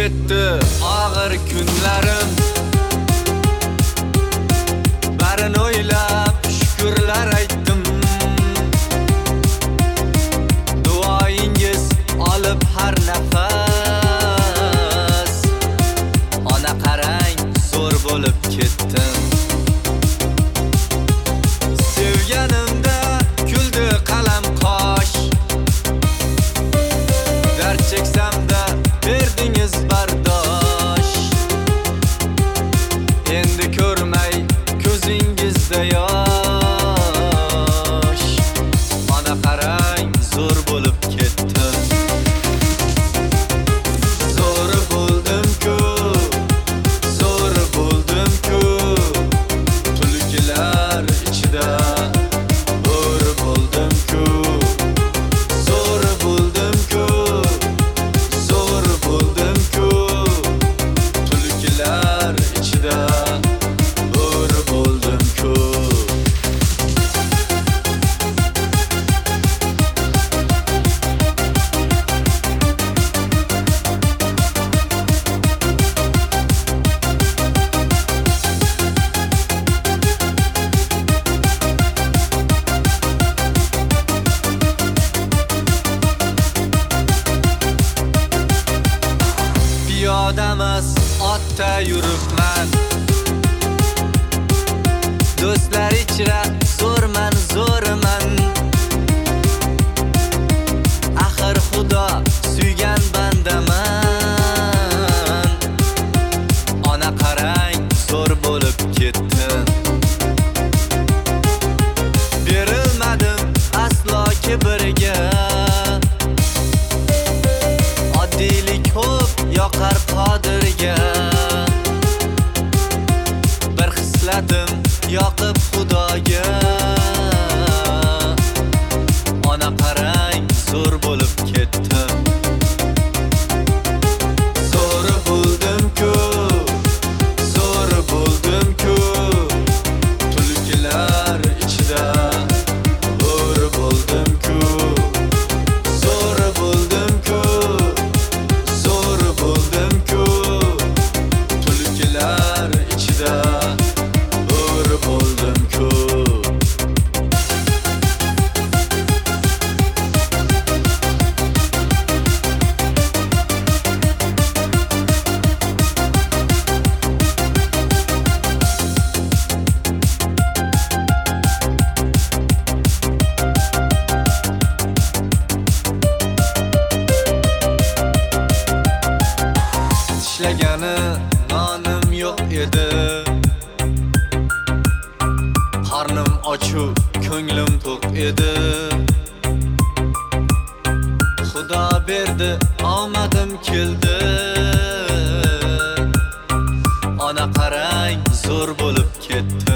ketdi og'ir kunlarim, barini o'ylab shukrlar aytdim. Duoyingiz olib har nafas, ona qarang zo'r bo'lib ketdim. Sevganimda kuldi qalam qosh, dard cheksamda berdingiz bardosh. Endi ko'rmay ko'zingizda yosh, ona qarang zo'r bo'lib ketdim. Zo'r bo'ldim-ku, zo'r bo'ldim-ku, tulkilar ichida bo'r bo'ldim-ku. Zo'r bo'ldim-ku, zo'r bo'ldim-ku, tulkilar ichida bo'r bo'ldim-ku. Piyodamas otda yuribman, do'stlar ichra zo'rman, zo'rman. Axir Xudo suygan bandaman. Ona qarang zo'r bo'lib ketdim. Berilmadim aslo kibrga, oddiylik ko'p yoqar Qodirga. Bir hislatim yoqib Xudoga, ona qarang zo'r bo'lib ketdim. Zo'r bo'ldim-ku, zo'r bo'ldim-ku, tulkilar ichida bo'r bo'ldim-ku. Zo'r bo'ldim-ku, zo'r bo'ldim-ku, tulkilar ichida bo'r bo'ldim-ku. Tishlagani nonim yo'q edi, qornim ochu, ko'nglim to'q edi. Xudo berdi, omadim keldi. Ona qarang zo'r bo'lib ketdi.